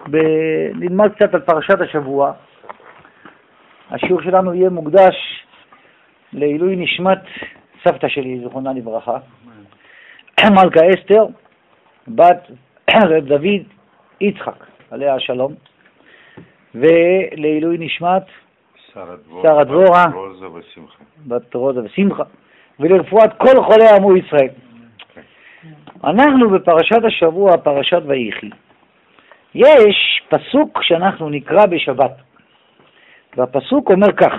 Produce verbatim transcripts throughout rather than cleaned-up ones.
ב- נלמד קצת על פרשת השבוע. השיעור שלנו יהיה מוקדש לעילוי נשמת סבתא שלי, זכרונה לברכה, מלכה אסתר, בת רב דוד יצחק, עליה השלום, ולעילוי נשמת שרה דבורה, בת רוזה ושמחה, ולרפואת כל חולי עמו ישראל. אנחנו בפרשת השבוע, פרשת ויחי, יש פסוק שאנחנו נקרא בשבת, והפסוק אומר כך: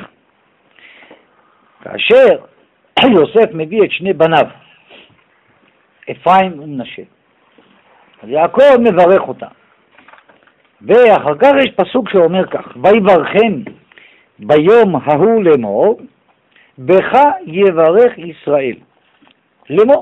כאשר יוסף מביא את שני בניו, אפרים ומנשה, אז יעקב מברך אותם, ואחר כך יש פסוק שאומר כך: ויברכם ביום ההוא לאמור, בך יברך ישראל, לאמור,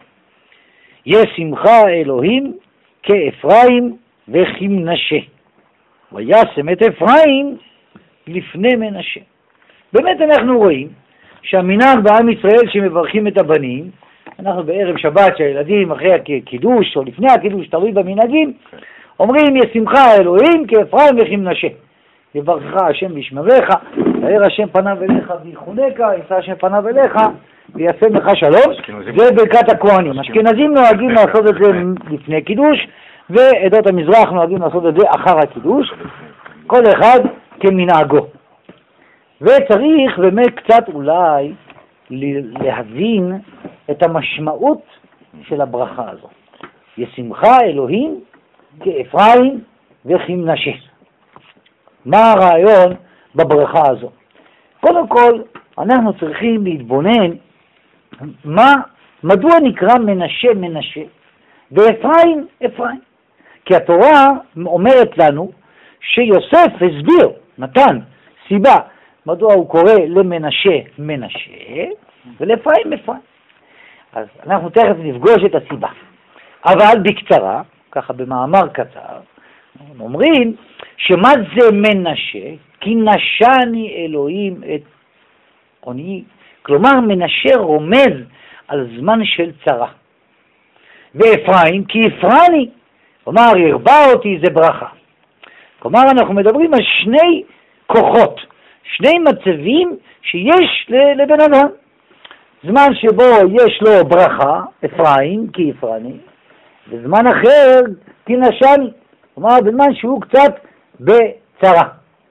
ישמחה אלוהים כאפרים וכמנשה, וישם את אפרים לפני מנשה. באמת אנחנו רואים שהמנהג בעם ישראל שמברכים את הבנים, אנחנו בערב שבת שהילדים אחרי הקידוש או לפני הקידוש, תלוי במנהגים, אומרים ישמחה אלוהים כאפרים וכמנשה, יברכך השם וישמרך, יאר השם פניו אליך ויחונך, יישא השם פניו אליך וישם לך שלום. זה ברכת הכהנים. אשכנזים נוהגים לעשות את זה לפני קידוש, ועדות המזרח נוהגים לעשות את זה אחר הקידוש, כל אחד כמנהגו. וצריך באמת קצת אולי להבין את המשמעות של הברכה הזו. ישמחה אלוהים כאפרים וכמנשה. מה הרעיון בברכה הזו? קודם כל, אנחנו צריכים להתבונן מה, מדוע נקרא מנשה מנשה ואפרים אפרים. כי התורה אומרת לנו שיוסף הסביר, נתן סיבה, מדוע הוא קורא למנשה מנשה ולאפרים אפרים. אז אנחנו תכף נפגוש את הסיבה. אבל בקצרה, ככה במאמר קצר, אומרים שמה זה מנשה? כי נשני אלוהים את עוני. כלומר, מנשה רומז על זמן של צרה. ואפרים, כי אפרני, כלומר, ירבה אותי, זה ברכה. כלומר, אנחנו מדברים על שני כוחות, שני מצבים שיש לבן אדם. זמן שבו יש לו ברכה, אפרים, כי אפרני, וזמן אחר, כי נשני. כלומר, בזמן שהוא קצת בצרה.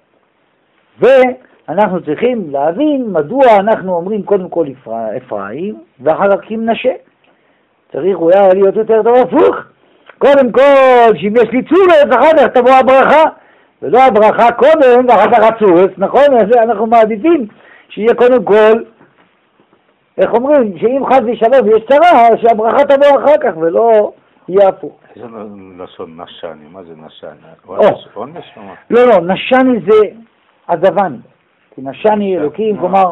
ואנחנו צריכים להבין מדוע אנחנו אומרים קודם כל אפרים, ואחר כך כמנשה. צריך אולי להיות יותר טוב הפוך. קודם כל, שאם יש לי צורס, אחר כך תבוא הברכה, ולא הברכה קודם, ואחר כך הצורס, נכון? אז אנחנו מעדיפים שיהיה קודם כל, איך אומרים, שאם חס ושלום יש צרה, שהברכה תבוא אחר כך, ולא יהיה הפוך. איזה לשון נשני? מה זה נשני? לא, לא, נשני זה עזבני. כי נשני אלוקים, כלומר,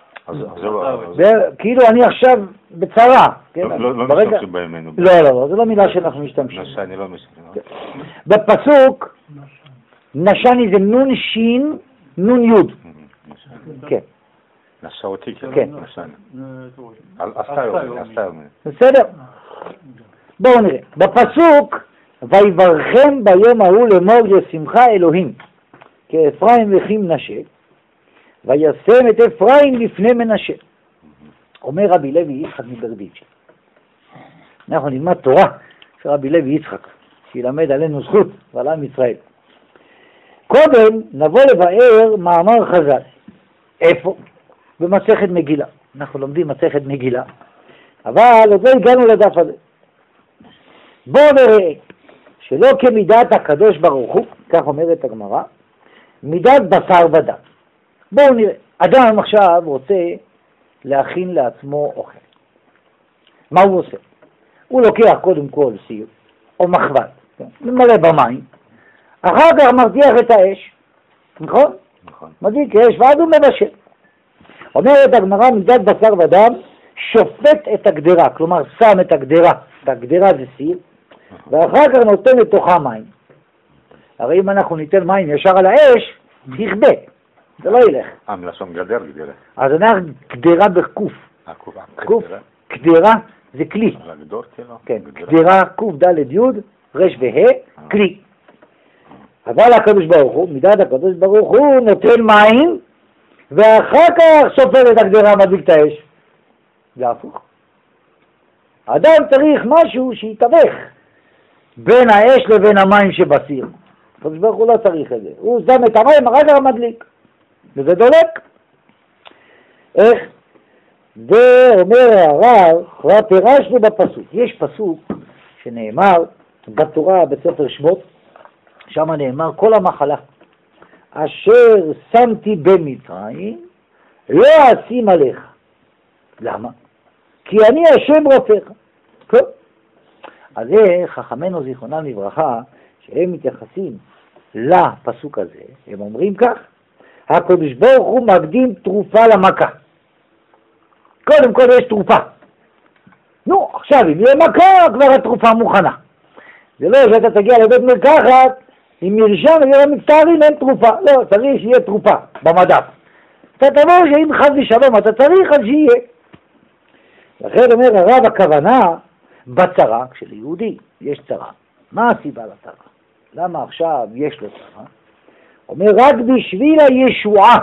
כאילו אני עכשיו בצרה. לא משתמשים בימינו. לא, לא, זה לא מילה שאנחנו משתמשים. נשני לא משתמשים. בפסוק, נשני זה נון שין, נון יוד. כן. נשא אותי, כן. נשני. עשתה יומי. בסדר. בואו נראה. בפסוק, ויברכם ביום ההוא לאמור ישמחה אלוהים כאפרים וכמנשה, וישם את אפרים לפני מנשה. אומר רבי לוי יצחק מברדיצ'ה. אנחנו נלמד תורה של רבי לוי יצחק, שילמד עלינו זכות ועל עם ישראל. קודם נבוא לבאר מאמר חז"ל. איפה? במסכת מגילה. אנחנו לומדים מסכת מגילה, אבל עוד לא הגענו לדף הזה. בואו נראה שלא כמידת הקדוש ברוך הוא, כך אומרת הגמרא, מידת בשר ודם. בואו נראה, אדם עכשיו רוצה להכין לעצמו אוכל. מה הוא עושה? הוא לוקח קודם כל סיר או מחבת, ממלא במים, אחר כך מרתיח את האש, נכון? נכון. מדליק אש ועד הוא מבשל. אומרת הגמרא, מידת בשר ודם שופט את הגדרה, כלומר שם את הגדרה, את הגדרה זה סיר, ואחר כך נותן לתוכה מים. הרי אם אנחנו ניתן מים ישר על האש, יכבה, זה לא ילך. אה, מלשון גדר גדרה. אז אנחנו גדרה בקוף. קוף, גדרה זה כלי. לגדור כאילו? כן, גדרה, קוף, ד' י', ר' וה', כלי. אבל הקדוש ברוך הוא, מידת הקדוש ברוך הוא נותן מים, ואחר כך סופר את הגדרה מדליק את האש. זה הפוך. האדם צריך משהו שיתווך בין האש לבין המים שבסיר. הקדוש ברוך הוא לא צריך את זה. הוא שם את המים, אחר כך מדליק. וזה דולק. איך? ואומר הרב, כבר פירשנו בפסוק. יש פסוק שנאמר בתורה בספר שמות, שם נאמר כל המחלה אשר שמתי במצרים לא אשים עליך. למה? כי אני השם רופאך. טוב. אז זה חכמינו זיכרונם לברכה, שהם מתייחסים לפסוק הזה, הם אומרים כך, הקדוש ברוך הוא מקדים תרופה למכה. קודם כל יש תרופה. נו, עכשיו אם יהיה מכה, כבר התרופה מוכנה. זה לא שאתה תגיע לבית מרקחת, עם מרשם ויהיה מצטערים אין תרופה. לא, צריך שיהיה תרופה במדף. אתה תבוא שאם חד ושלום אתה צריך אז שיהיה. לכן אומר הרב, הכוונה בצרה, כשליהודי יש צרה. מה הסיבה לצרה? למה עכשיו יש לו צרה? אומר רק בשביל הישועה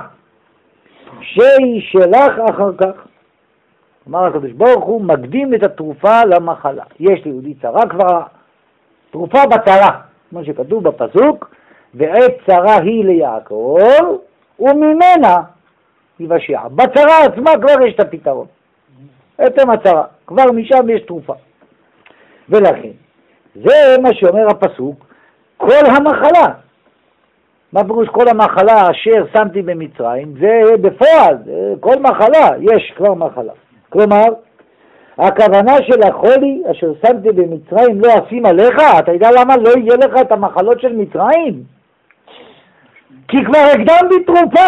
שישלח אחר כך. אמר הקדוש ברוך הוא מקדים את התרופה למחלה. יש ליהודי צרה כבר, תרופה בצרה, כמו שכתוב בפסוק, ועת צרה היא ליעקב וממנה יבשע. בצרה עצמה כבר יש את הפתרון. עצם הצרה, כבר משם יש תרופה. ולכן, זה מה שאומר הפסוק, כל המחלה. מה פירוש כל המחלה אשר שמתי במצרים? זה בפועל, זה כל מחלה, יש כבר מחלה. כלומר, הכוונה של החולי אשר שמתי במצרים לא אשים עליך, אתה יודע למה לא יהיה לך את המחלות של מצרים? כי כבר הקדמתי תרופה.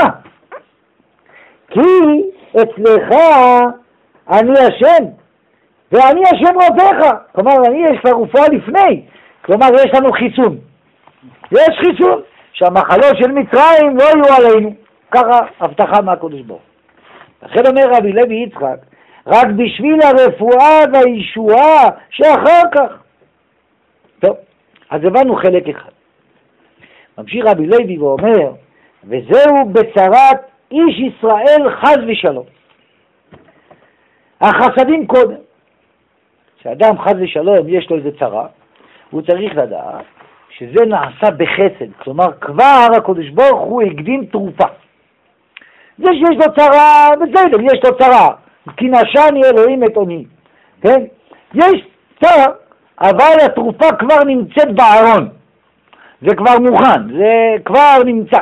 כי אצלך אני השם, ואני השם רופאך. כלומר, אני יש כבר רפואה לפני. כלומר, יש לנו חיסון. יש חיסון, שהמחלות של מצרים לא יהיו עלינו. ככה הבטחה מהקדוש ברוך הוא. לכן אומר רבי לוי יצחק, רק בשביל הרפואה והישועה שאחר כך. טוב, אז הבנו חלק אחד. ממשיך רבי לוי ואומר, וזהו בצרת איש ישראל חס ושלום. החסדים קודם. כשאדם חס ושלום יש לו איזה צרה, הוא צריך לדעת שזה נעשה בחסד. כלומר, כבר הקדוש ברוך הוא הקדים תרופה. זה שיש לו צרה, בסדר, יש לו צרה. כי נשני אלוהים את עוני. כן? יש צרה, אבל התרופה כבר נמצאת בארון. זה כבר מוכן, זה כבר נמצא.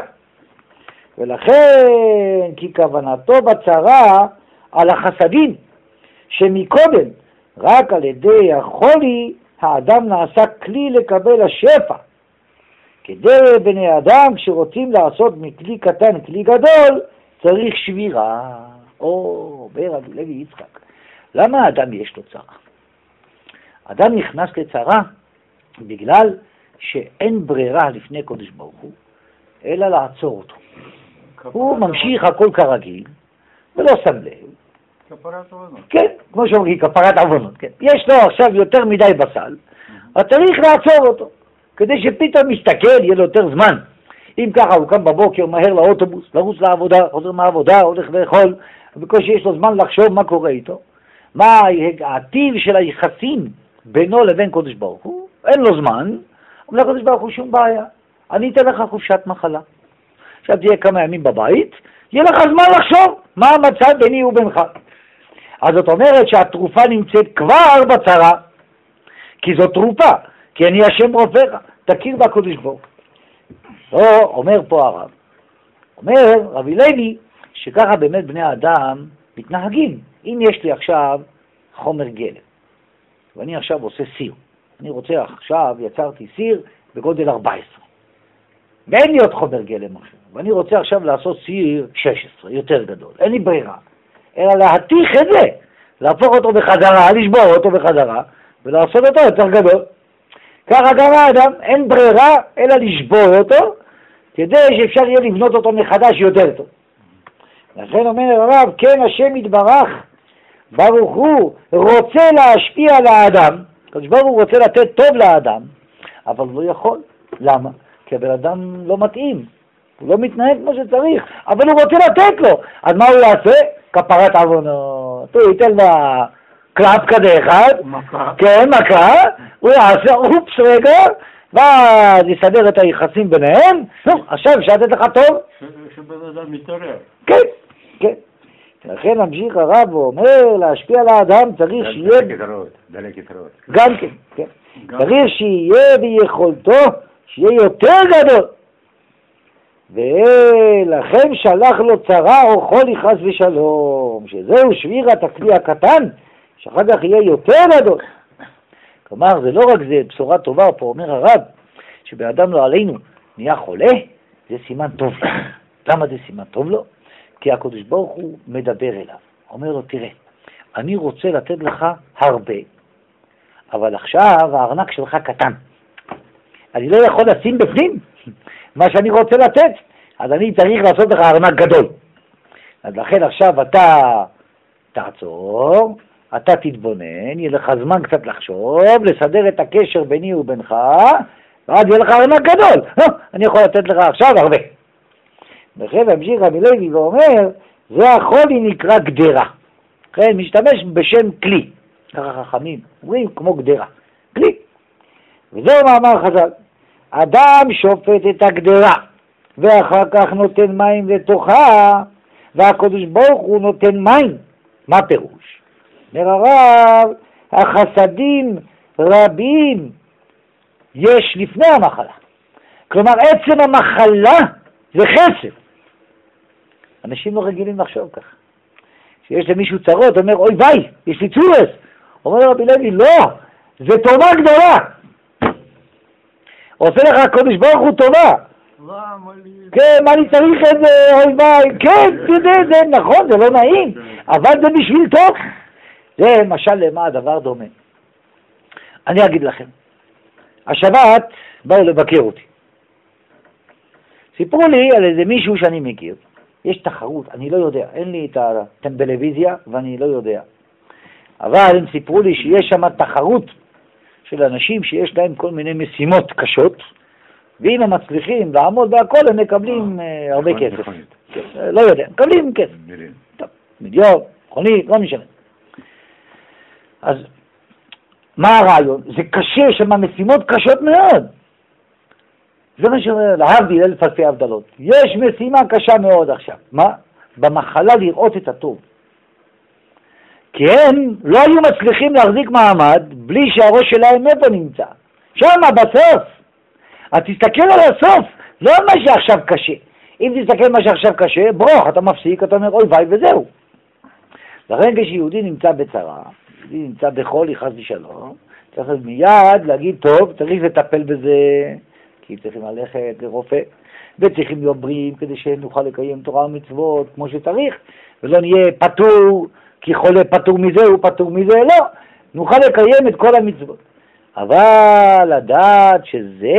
ולכן, כי כוונתו בצרה על החסדים, שמקודם, רק על ידי החולי, האדם נעשה כלי לקבל השפע. כדי בני אדם, כשרוצים לעשות מכלי קטן כלי גדול, צריך שבירה. או, ברבי לוי יצחק, למה האדם יש לו צרה? אדם נכנס לצרה בגלל שאין ברירה לפני קודש ברוך הוא, אלא לעצור אותו. הוא ממשיך הכל כרגיל, ולא שם לב. כפרת עוונות. כן, כמו שאומרים, כפרת עוונות. כן. יש לו עכשיו יותר מדי בסל, אז צריך לעצור אותו, כדי שפתאום מסתכל, יהיה לו יותר זמן. אם ככה הוא קם בבוקר מהר לאוטובוס, לרוץ לעבודה, חוזר מהעבודה, הולך לאכול, בקושי יש לו זמן לחשוב מה קורה איתו. מה הטיב של היחסים בינו לבין קודש ברוך הוא? אין לו זמן, אבל לקודש ברוך הוא שום בעיה. אני אתן לך חופשת מחלה. עכשיו תהיה כמה ימים בבית, יהיה לך זמן לחשוב מה המצב ביני ובינך. אז זאת אומרת שהתרופה נמצאת כבר בצרה, כי זו תרופה, כי אני השם רופאך, תכיר בקודש ברוך הוא. או, אומר פה הרב, אומר רבי לוי, שככה באמת בני האדם מתנהגים. אם יש לי עכשיו חומר גלם, ואני עכשיו עושה סיר, אני רוצה עכשיו, יצרתי סיר בגודל ארבע עשרה, ואין לי עוד חומר גלם עכשיו, ואני רוצה עכשיו לעשות סיר שש עשרה, יותר גדול, אין לי ברירה, אלא להתיך את זה, להפוך אותו בחזרה, לשבור אותו בחזרה, ולעשות אותו יותר גדול. ככה גם האדם, אין ברירה, אלא לשבור אותו, כדי שאפשר יהיה לבנות אותו מחדש יותר טוב. לכן אומר הרב, כן השם יתברך, ברוך הוא רוצה להשפיע על האדם, הקדוש ברוך הוא רוצה לתת טוב לאדם, אבל לא יכול. למה? כי כי הבן אדם לא מתאים, הוא לא מתנהג כמו שצריך, אבל הוא רוצה לתת לו. אז מה הוא יעשה? כפרת עוונות. הוא ייתן לה קלאפ כזה אחד, מכה. כן, מכה, הוא יעשה אופס רגע, ואז יסדר את היחסים ביניהם. נו, עכשיו אפשר לתת לך טוב? שבן אדם מתערב. כן, כן. לכן ממשיך הרב ואומר, להשפיע על האדם צריך שיהיה... דלק יתרות, דלק יתרות. גם כן, כן. צריך שיהיה ביכולתו, שיהיה יותר גדול. ולכן שלח לו צרה או חולי חס ושלום, שזהו שבירת הכלי הקטן, שאחר כך יהיה יותר גדול. כלומר, זה לא רק זה בשורה טובה, פה אומר הרב, שבאדם לא עלינו נהיה חולה, זה סימן טוב לו. למה זה סימן טוב לו? כי הקדוש ברוך הוא מדבר אליו, אומר לו, תראה, אני רוצה לתת לך הרבה, אבל עכשיו הארנק שלך קטן. אני לא יכול לשים בפנים מה שאני רוצה לתת, אז אני צריך לעשות לך ארנק גדול. אז לכן עכשיו אתה תעצור, אתה תתבונן, יהיה לך זמן קצת לחשוב, לסדר את הקשר ביני ובינך, ואז יהיה לך ארנק גדול. אני יכול לתת לך עכשיו הרבה. וכן המשיך רבי לוי ואומר, זה החולי נקרא גדרה. כן, משתמש בשם כלי. ככה חכמים, אומרים כמו גדרה. כלי. וזהו מאמר חז"ל. אדם שופט את הגדרה, ואחר כך נותן מים לתוכה, והקדוש ברוך הוא נותן מים. מה פירוש? אומר הרב, החסדים רבים יש לפני המחלה. כלומר, עצם המחלה זה חסד. אנשים לא רגילים לחשוב כך. שיש למישהו צרות, אומר, אוי ביי, יש לי צורס. אומר רבי לוי, לא, זה טובה גדולה. עושה לך הקדוש ברוך הוא טובה. כן, מה אני צריך את זה, אוי ביי, כן, תדע, זה נכון, זה לא נעים, אבל זה בשביל טוב. זה משל למה הדבר דומה. אני אגיד לכם, השבת באו לבקר אותי. סיפרו לי על איזה מישהו שאני מכיר. יש תחרות, אני לא יודע, אין לי את הטלוויזיה ואני לא יודע. אבל הם סיפרו לי שיש שם תחרות של אנשים שיש להם כל מיני משימות קשות, ואם הם מצליחים לעמוד בהכל הם מקבלים uh, הרבה כסף. לא יודע, מקבלים כסף. טוב, מיליון, מכונית, לא משנה. אז מה הרעיון? זה קשה, יש שם משימות קשות מאוד. זה מה שאומר, להבדיל אלף אלפי הבדלות. יש משימה קשה מאוד עכשיו. מה? במחלה לראות את הטוב. כי הם לא היו מצליחים להחזיק מעמד בלי שהראש שלהם איפה נמצא. שמה, בסוף. אז תסתכל על הסוף, לא על מה שעכשיו קשה. אם תסתכל על מה שעכשיו קשה, ברוך, אתה מפסיק, אתה אומר, אוי ביי וזהו. לכן כשיהודי נמצא בצרה, יהודי נמצא בחולי חס ושלום, צריך מיד להגיד, טוב, צריך לטפל בזה, כי צריכים ללכת לרופא, וצריכים להיות בריאים כדי שנוכל לקיים תורה ומצוות כמו שצריך, ולא נהיה פטור, כי חולה פטור מזה, הוא פטור מזה, לא. נוכל לקיים את כל המצוות. אבל לדעת שזה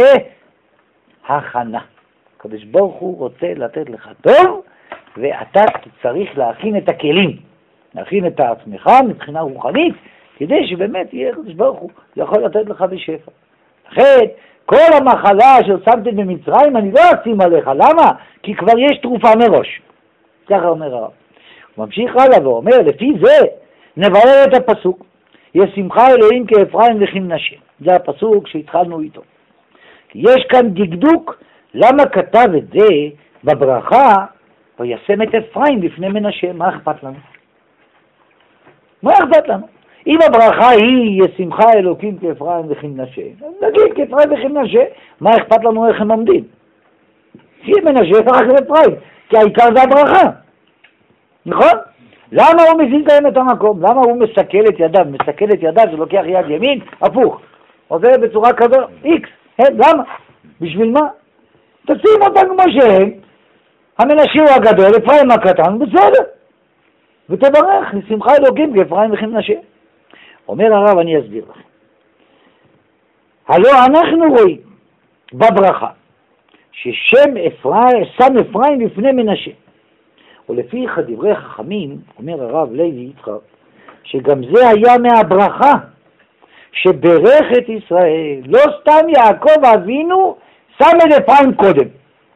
הכנה. הקדוש ברוך הוא רוצה לתת לך טוב, ואתה צריך להכין את הכלים, להכין את עצמך מבחינה רוחנית, כדי שבאמת יהיה הקדוש ברוך הוא יכול לתת לך בשפע. לכן, כל המחלה ששמתי במצרים אני לא אשים עליך. למה? כי כבר יש תרופה מראש. ככה אומר הרב. הוא ממשיך הלאה ואומר, לפי זה נברר את הפסוק. ישמחה אלוהים כאפרים וכמנשה. זה הפסוק שהתחלנו איתו. יש כאן דקדוק למה כתב את זה בברכה, וישם את אפרים לפני מנשה. מה אכפת לנו? מה אכפת לנו? אם הברכה היא ישמחה אלוקים כאפרים וכמנשה, נגיד כאפרים וכמנשה, מה אכפת לנו איך הם עומדים? שיהיה מנשה רק לאפרים, כי העיקר זה הברכה. נכון? למה הוא מזין להם את המקום? למה הוא מסכל את ידיו? מסכל את ידיו, זה לוקח יד ימין, הפוך. עובר בצורה כזו, איקס. למה? בשביל מה? תשים אותם כמו שהם, המנשה הוא הגדול, אפרים הקטן, בסדר. ותברך, לשמחה אלוקים כאפרים וכמנשה. אומר הרב, אני אסביר לכם. הלא אנחנו רואים בברכה ששם אפרים, שם אפרים לפני מנשה. ולפי דברי חכמים, אומר הרב לוי יצחק, שגם זה היה מהברכה שברך את ישראל. לא סתם יעקב אבינו שם את אפרים קודם.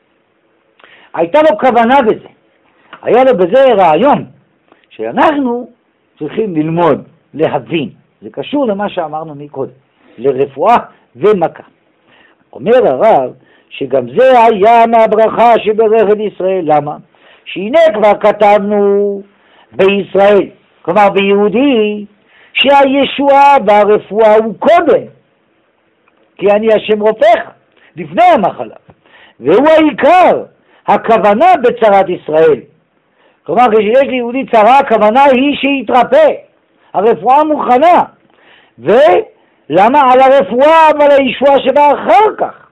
הייתה לו כוונה בזה. היה לו בזה רעיון שאנחנו צריכים ללמוד, להבין. זה קשור למה שאמרנו מקודם, לרפואה ומכה. אומר הרב שגם זה היה מהברכה שברך את ישראל. למה? שהנה כבר כתבנו בישראל, כלומר ביהודי, שהישועה והרפואה הוא קודם, כי אני השם רופאך, לפני המחלה, והוא העיקר, הכוונה בצרת ישראל. כלומר, כשיש ליהודי צרה, הכוונה היא שיתרפא, הרפואה מוכנה. ולמה? על הרפואה ועל הישועה שבא אחר כך,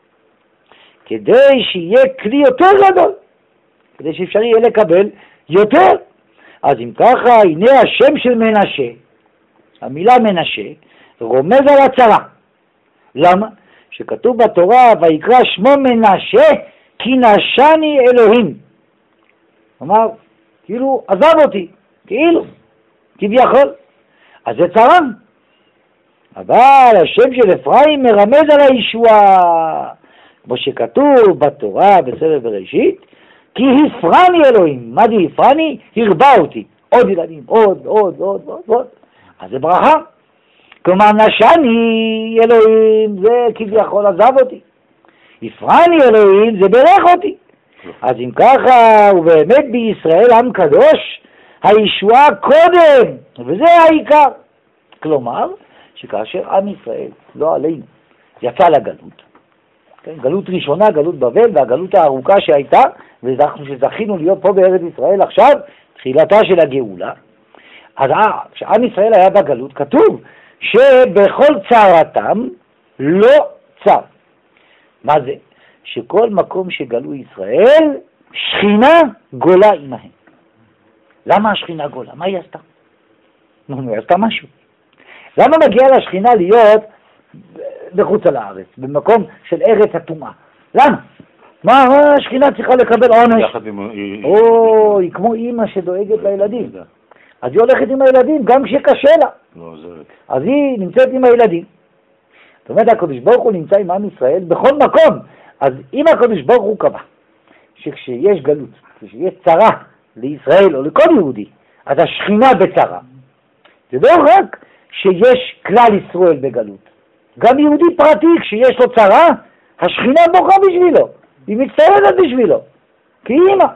כדי שיהיה כלי יותר גדול, כדי שאפשר יהיה לקבל יותר. אז אם ככה, הנה השם של מנשה, המילה מנשה, רומז על הצרה. למה? שכתוב בתורה, ויקרא שמו מנשה, כי נשני אלוהים. כלומר, כאילו עזב אותי, כאילו, כביכול. אז זה צרה. אבל השם של אפרים מרמז על הישועה, כמו שכתוב בתורה בספר בראשית, כי הפרני אלוהים. מה זה הפרני? הרבה אותי. עוד ילדים, עוד, עוד, עוד, עוד, עוד. אז זה ברכה. כלומר, נשני אלוהים, זה כביכול עזב אותי. הפרני אלוהים, זה ברך אותי. אז אם ככה, ובאמת בישראל עם קדוש, הישועה קודם, וזה העיקר. כלומר, שכאשר עם ישראל, לא עלינו, יצא לגלות, כן? גלות ראשונה, גלות בבל, והגלות הארוכה שהייתה, ואנחנו שזכינו להיות פה בארץ ישראל עכשיו, תחילתה של הגאולה. אז כשעם ישראל היה בגלות, כתוב שבכל צרתם לא צר. מה זה? שכל מקום שגלו ישראל, שכינה גולה עמהם. למה השכינה גולה? מה היא עשתה? נו, היא עשתה משהו. למה מגיעה לשכינה להיות בחוץ על הארץ, במקום של ארץ הטומאה? למה? מה השכינה צריכה לקבל עונש? או, היא כמו אימא שדואגת לילדים. אז היא הולכת עם הילדים גם כשקשה לה. אז היא נמצאת עם הילדים. זאת אומרת, הקדוש ברוך הוא נמצא עם עם ישראל בכל מקום. אז אם הקדוש ברוך הוא קבע שכשיש גלות, כשיש צרה לישראל או לכל יהודי, אז השכינה בצרה. זה לא רק שיש כלל ישראל בגלות. גם יהודי פרטי, כשיש לו צרה, השכינה בוכה בשבילו. היא מצטערת בשבילו. כי היא אימא.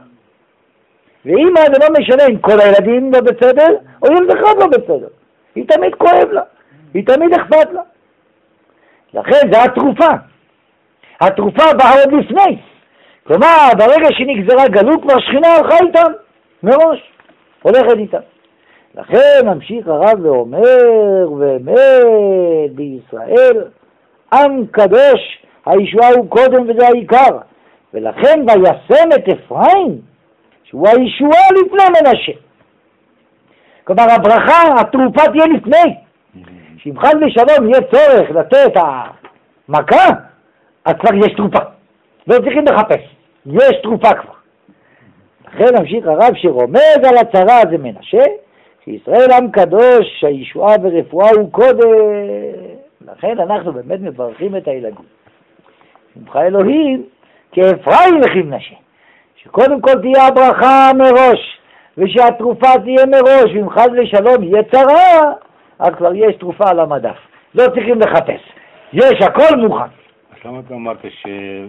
ואימא זה לא משנה אם כל הילדים לא בסדר, או ילד אחד לא בסדר. היא תמיד כואב לה. היא תמיד אכפת לה. לכן זה התרופה. התרופה באה עוד לפני. כלומר, ברגע שנגזרה גלות, כבר שכינה הלכה איתם, מראש, הולכת איתם. לכן ממשיך הרב ואומר, באמת בישראל, עם קדוש, הישועה הוא קודם וזה העיקר. ולכן וישם את אפרים, שהוא הישועה לפני מנשה. כלומר, הברכה, התרופה תהיה לפני. שאם חד ושלום יהיה צורך לתת המכה, אז כבר יש תרופה. לא צריכים לחפש. יש תרופה כבר. לכן ממשיך הרב שרומז על הצרה הזה מנשה, שישראל עם קדוש, הישועה ורפואה הוא קודם. לכן אנחנו באמת מברכים את הילדים. שמך אלוהים, כאפרים וכם נשה. שקודם כל תהיה הברכה מראש, ושהתרופה תהיה מראש, ואם חד ושלום יהיה צרה, אז כבר יש תרופה על המדף. לא צריכים לחפש. יש, הכל מוכן. אז למה אתה אמרת ש...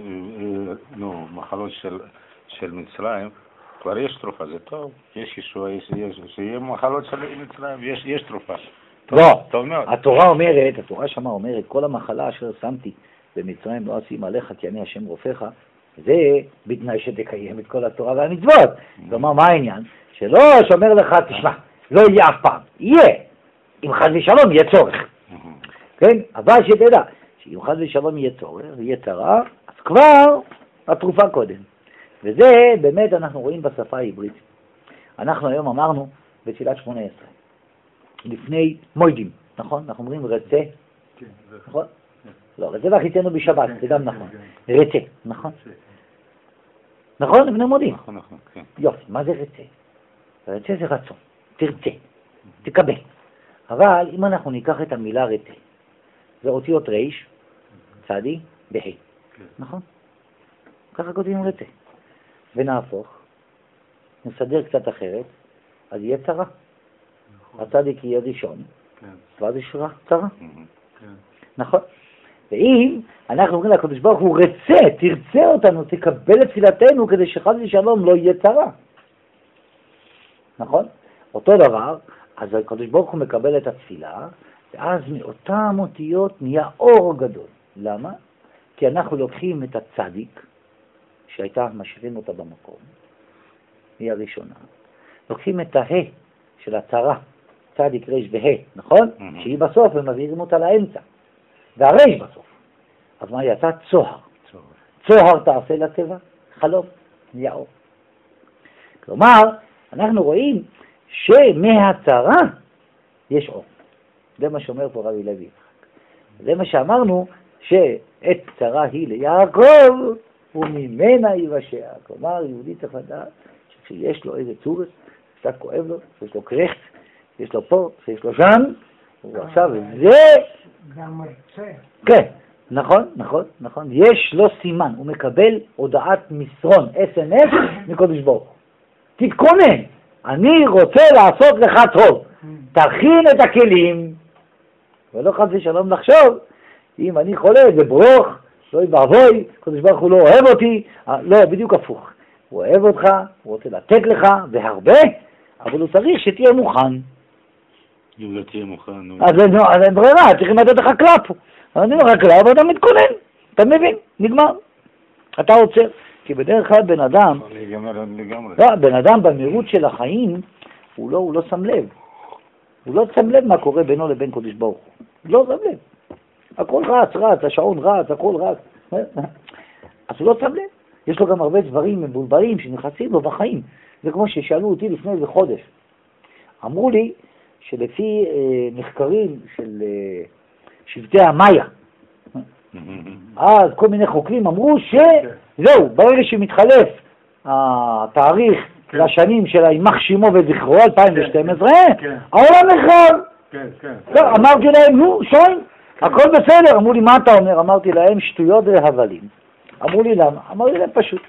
נו, מחלות של, של מצרים, כבר יש תרופה, זה טוב. יש ישוע, יש, יש, שיהיה מחלות של מצרים, יש, יש תרופה. טוב, לא, טוב מאוד. התורה אומרת, התורה שמה אומרת, כל המחלה אשר שמתי במצרים לא אשים עליך, כי אני השם רופאך, זה בתנאי שתקיים את כל התורה והמצוות. כלומר, מה העניין? שלא שאומר לך, תשמע, לא יהיה אף פעם. יהיה. אם חד ושלום יהיה צורך. כן? אבל שתדע, שאם חד ושלום יהיה צורך, יהיה צרה, אז כבר התרופה קודם. וזה באמת אנחנו רואים בשפה העברית. אנחנו היום אמרנו בתפילת שמונה עשרה, לפני מוידים, נכון? אנחנו אומרים רצה, נכון? לא, רצה והחיצנו בשבת, זה גם נכון. רצה, נכון? נכון? לפני מודים. נכון, נכון, כן. יופי, מה זה רצה? רצה זה רצון, תרצה, תקבל. אבל אם אנחנו ניקח את המילה רצה, זה אותיות ריש, צדי, בהי. נכון? ככה כותבים רצה. ונהפוך, נסדר קצת אחרת, אז יהיה צרה. הצדיק יהיה ראשון, ואז יש צרה. נכון? ואם אנחנו אומרים לקדוש ברוך הוא רצה, תרצה אותנו, תקבל את תפילתנו כדי שחס ושלום לא יהיה צרה. נכון? אותו דבר, אז הקדוש ברוך הוא מקבל את התפילה, ואז מאותן אותיות נהיה אור גדול. למה? כי אנחנו לוקחים את הצדיק, שהייתה משאירים אותה במקום, היא הראשונה. לוקחים את ההא של הצרה, צדיק רש והא, נכון? Mm-hmm. שהיא בסוף ומעבירים אותה לאמצע. והרש בסוף. אז מה יצא? צוהר. צוהר, צוהר תעשה לטבע, חלום, נהיה אור. כלומר, אנחנו רואים שמהצרה יש אור. זה מה שאומר פה רבי לוי. זה מה שאמרנו, שאת צרה היא ליעקב, וממנה יבשע. כלומר, יהודי צריך לדעת שכשיש לו איזה צורס, קצת כואב לו, שיש לו קרחת, יש לו פה, שיש לו שם, הוא עכשיו, זה... גם מרצה. כן, נכון, נכון, נכון. יש לו סימן, הוא מקבל הודעת מסרון, אס אם אס, מקודש ברוך. תתכונן, אני רוצה לעשות לך טוב. תכין את הכלים, ולא חס ושלום לחשוב, אם אני חולה, זה ברוך, לא יבעבוי, קודש ברוך הוא לא אוהב אותי, לא, בדיוק הפוך. הוא אוהב אותך, הוא רוצה לתת לך, והרבה, אבל הוא צריך שתהיה מוכן. אם לא תהיה מוכן... אז אין ברירה, צריכים לתת לך קלאפ. אבל אני אומר קלאפ, ואתה מתכונן, אתה מבין, נגמר. אתה עוצר, כי בדרך כלל בן אדם, לא, בן אדם במהירות של החיים, הוא לא, הוא לא שם לב. הוא לא שם לב מה קורה בינו לבין קודש ברוך הוא. הוא לא שם לב. הכל רץ, רץ, השעון רץ, הכל רץ. אז הוא לא שם לב. יש לו גם הרבה דברים מבולבלים שנכנסים לו בחיים. זה כמו ששאלו אותי לפני איזה חודש. אמרו לי שלפי אה, מחקרים של אה, שבטי המאיה, אז כל מיני חוקרים אמרו שזהו, ברגע שמתחלף התאריך לשנים של הימח שמו וזכרו, אלפיים ושתים עשרה, העולם נחרב. אמרתי להם, נו, שוין, הכל בסדר. אמרו לי, מה אתה אומר? אמרתי להם, שטויות והבלים. אמרו לי, למה? אמרתי להם, פשוט.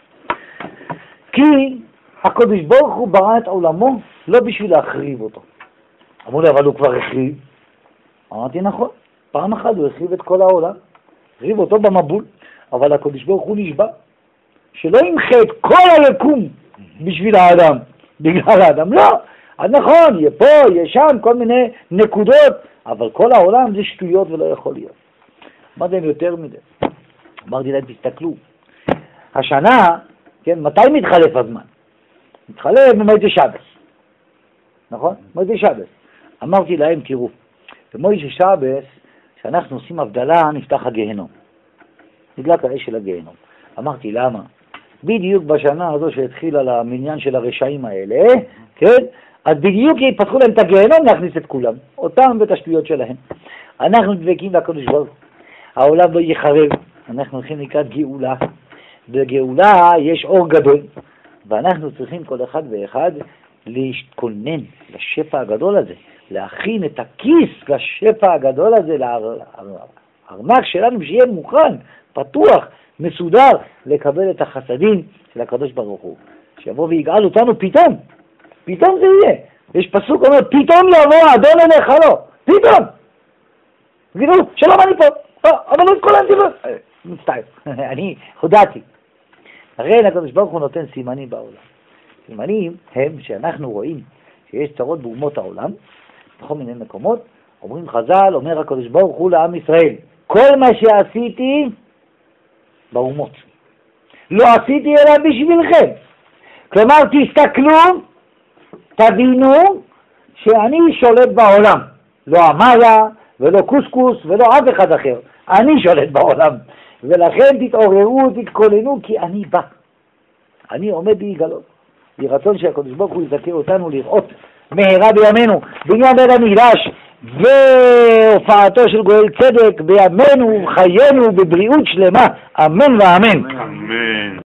כי הקדוש ברוך הוא ברא את עולמו לא בשביל להחריב אותו. אמרו לי, אבל הוא כבר החריב. אמרתי, נכון. פעם אחת הוא החריב את כל העולם. החריב אותו במבול. אבל הקדוש ברוך הוא נשבע שלא ימחה את כל היקום בשביל האדם, בגלל האדם. לא. אז נכון, יהיה פה, יהיה שם, כל מיני נקודות, אבל כל העולם זה שטויות ולא יכול להיות. אמרתי להם יותר מזה. אמרתי להם, תסתכלו. השנה, כן, מתי מתחלף הזמן? מתחלף במועד שבת. נכון? מועד שבת. אמרתי להם, תראו, במועד שבת, כשאנחנו עושים הבדלה, נפתח הגיהנום. נדלק האש של הגיהנום. אמרתי, למה? בדיוק בשנה הזו שהתחיל על המניין של הרשעים האלה, כן? אז בדיוק יפתחו להם את הגיהנום להכניס את כולם, אותם ואת השטויות שלהם. אנחנו דבקים לקדוש ברוך הוא. העולם לא יחרב, אנחנו הולכים לקראת גאולה. בגאולה יש אור גדול, ואנחנו צריכים כל אחד ואחד להתכונן לשפע הגדול הזה, להכין את הכיס לשפע הגדול הזה, לארנק שלנו שיהיה מוכן, פתוח, מסודר, לקבל את החסדים של הקדוש ברוך הוא. שיבוא ויגאל אותנו פתאום, פתאום זה יהיה. יש פסוק אומר, פתאום יבוא אדון אליך, לא, פתאום. תגידו, שלום אני פה, לא, אבל לא התכוננתי לו. מצטער, אני הודעתי. הרי הקדוש ברוך הוא נותן סימנים בעולם. סימנים הם שאנחנו רואים שיש צרות באומות העולם, בכל מיני מקומות, אומרים חז"ל, אומר הקדוש ברוך הוא לעם ישראל, כל מה שעשיתי באומות, לא עשיתי אלא בשבילכם. כלומר, תסתכלו, תבינו שאני שולט בעולם. לא המאיה ולא קוסקוס ולא אף אחד אחר. אני שולט בעולם. ולכן תתעוררו, תתכוננו, כי אני בא. אני עומד להיגלות. יהי רצון שהקדוש ברוך הוא יזכה אותנו לראות מהרה בימינו, בניין בית המקדש, והופעתו של גואל צדק בימינו, חיינו, בבריאות שלמה. אמן ואמן. אמן.